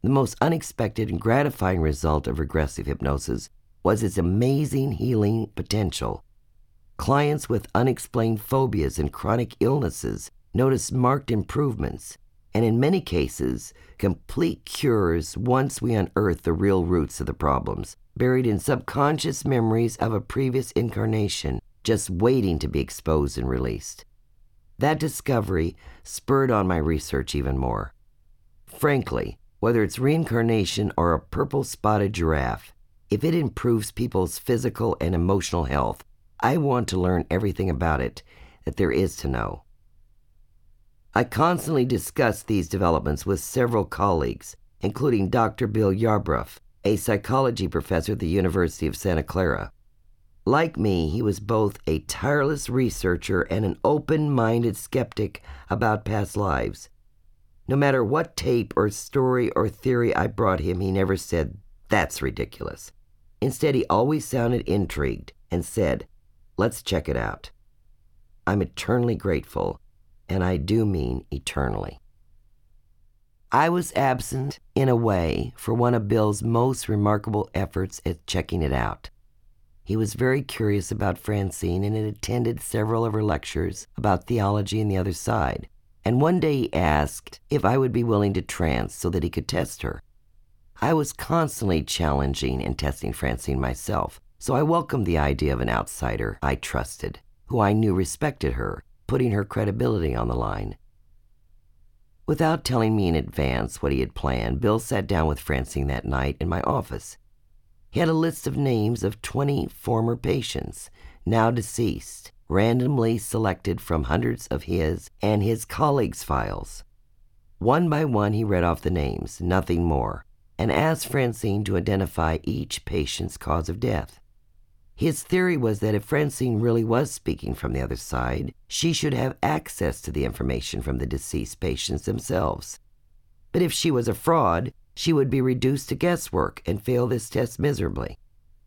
The most unexpected and gratifying result of regressive hypnosis was its amazing healing potential. Clients with unexplained phobias and chronic illnesses noticed marked improvements, and in many cases, complete cures once we unearthed the real roots of the problems, buried in subconscious memories of a previous incarnation, just waiting to be exposed and released. That discovery spurred on my research even more. Frankly, whether it's reincarnation or a purple-spotted giraffe, if it improves people's physical and emotional health, I want to learn everything about it that there is to know. I constantly discuss these developments with several colleagues, including Dr. Bill Yarbrough, a psychology professor at the University of Santa Clara. Like me, he was both a tireless researcher and an open-minded skeptic about past lives. No matter what tape or story or theory I brought him, he never said, "That's ridiculous." Instead, he always sounded intrigued and said, "Let's check it out." I'm eternally grateful, and I do mean eternally. I was absent, in a way, for one of Bill's most remarkable efforts at checking it out. He was very curious about Francine and had attended several of her lectures about theology and the other side, and one day he asked if I would be willing to trance so that he could test her. I was constantly challenging and testing Francine myself, so I welcomed the idea of an outsider I trusted, who I knew respected her, putting her credibility on the line. Without telling me in advance what he had planned, Bill sat down with Francine that night in my office. He had a list of names of 20 former patients, now deceased, randomly selected from hundreds of his and his colleagues' files. One by one he read off the names, nothing more, and asked Francine to identify each patient's cause of death. His theory was that if Francine really was speaking from the other side, she should have access to the information from the deceased patients themselves. But if she was a fraud, she would be reduced to guesswork and fail this test miserably.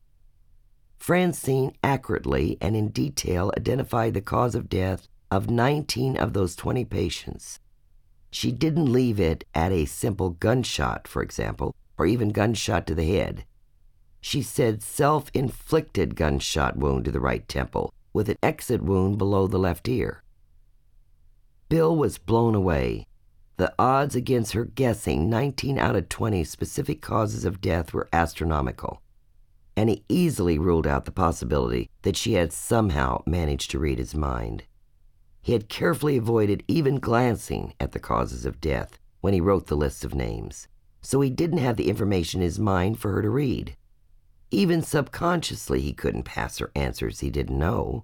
Francine accurately and in detail identified the cause of death of 19 of those 20 patients. She didn't leave it at a simple gunshot, for example, or even gunshot to the head. She said self-inflicted gunshot wound to the right temple, with an exit wound below the left ear. Bill was blown away. The odds against her guessing 19 out of 20 specific causes of death were astronomical, and he easily ruled out the possibility that she had somehow managed to read his mind. He had carefully avoided even glancing at the causes of death when he wrote the list of names, so he didn't have the information in his mind for her to read. Even subconsciously, he couldn't pass her answers he didn't know.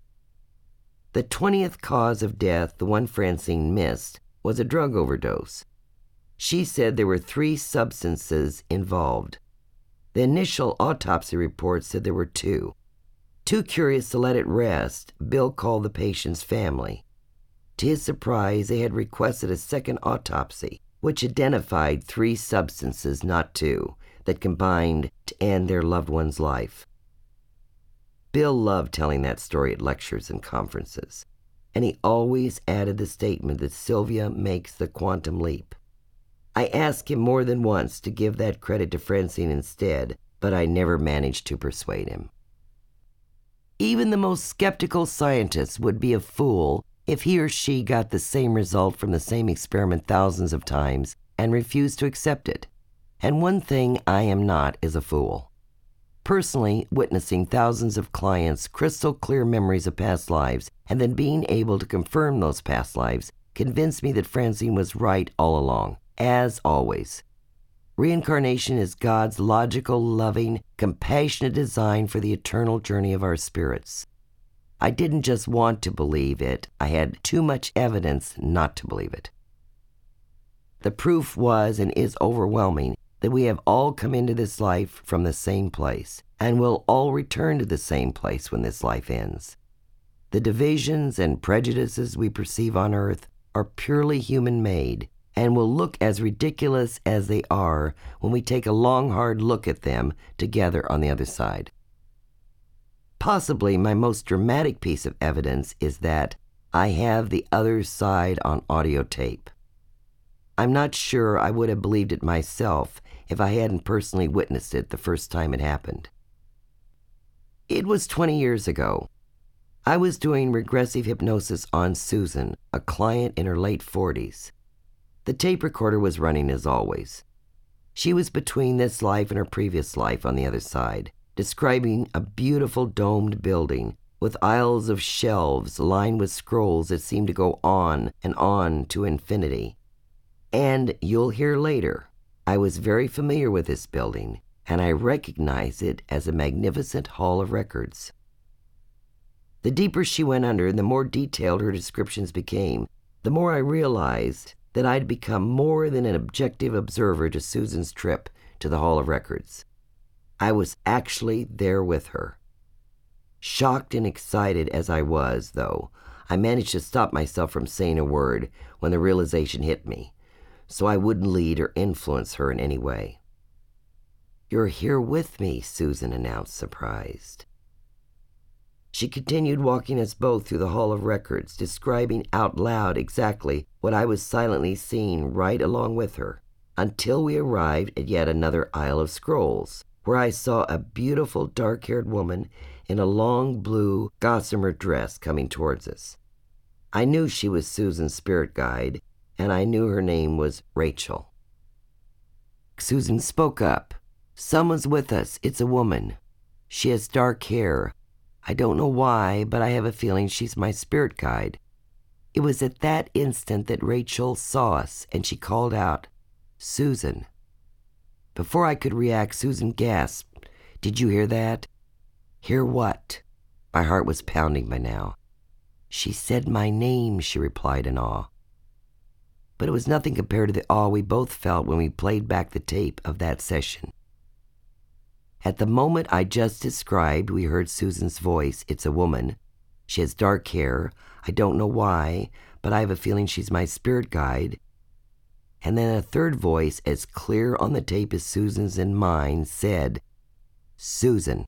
The 20th cause of death, the one Francine missed, was a drug overdose. She said there were 3 substances involved. The initial autopsy report said there were 2. Too curious to let it rest, Bill called the patient's family. To his surprise, they had requested a second autopsy, which identified 3 substances, not 2, that combined to end their loved one's life. Bill loved telling that story at lectures and conferences, and he always added the statement that Sylvia makes the quantum leap. I asked him more than once to give that credit to Francine instead, but I never managed to persuade him. Even the most skeptical scientist would be a fool if he or she got the same result from the same experiment thousands of times and refused to accept it. And one thing I am not is a fool. Personally, witnessing thousands of clients' crystal clear memories of past lives and then being able to confirm those past lives convinced me that Francine was right all along, as always. Reincarnation is God's logical, loving, compassionate design for the eternal journey of our spirits. I didn't just want to believe it, I had too much evidence not to believe it. The proof was and is overwhelming that we have all come into this life from the same place, and will all return to the same place when this life ends. The divisions and prejudices we perceive on earth are purely human-made, and will look as ridiculous as they are when we take a long, hard look at them together on the other side. Possibly my most dramatic piece of evidence is that I have the other side on audio tape. I'm not sure I would have believed it myself if I hadn't personally witnessed it the first time it happened. It was 20 years ago. I was doing regressive hypnosis on Susan, a client in her late 40s. The tape recorder was running as always. She was between this life and her previous life on the other side, describing a beautiful domed building with aisles of shelves lined with scrolls that seemed to go on and on to infinity. And you'll hear later, I was very familiar with this building, and I recognized it as a magnificent hall of records. The deeper she went under, the more detailed her descriptions became, the more I realized that I'd become more than an objective observer to Susan's trip to the Hall of Records. I was actually there with her. Shocked and excited as I was, though, I managed to stop myself from saying a word when the realization hit me, so I wouldn't lead or influence her in any way. "You're here with me," Susan announced, surprised. She continued walking us both through the Hall of Records, describing out loud exactly what I was silently seeing right along with her, until we arrived at yet another aisle of scrolls, where I saw a beautiful dark-haired woman in a long blue gossamer dress coming towards us. I knew she was Susan's spirit guide, and I knew her name was Rachel. Susan spoke up. "Someone's with us. It's a woman. She has dark hair. I don't know why, but I have a feeling she's my spirit guide." It was at that instant that Rachel saw us, and she called out, "Susan." Before I could react, Susan gasped, "Did you hear that?" "Hear what?" My heart was pounding by now. "She said my name," she replied in awe. But it was nothing compared to the awe we both felt when we played back the tape of that session. At the moment I just described, we heard Susan's voice. "It's a woman. She has dark hair. I don't know why, but I have a feeling she's my spirit guide." And then a third voice, as clear on the tape as Susan's and mine, said, "Susan."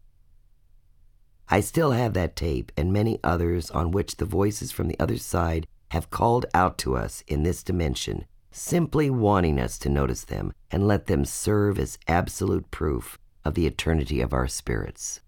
I still have that tape and many others on which the voices from the other side have called out to us in this dimension, simply wanting us to notice them and let them serve as absolute proof of the eternity of our spirits.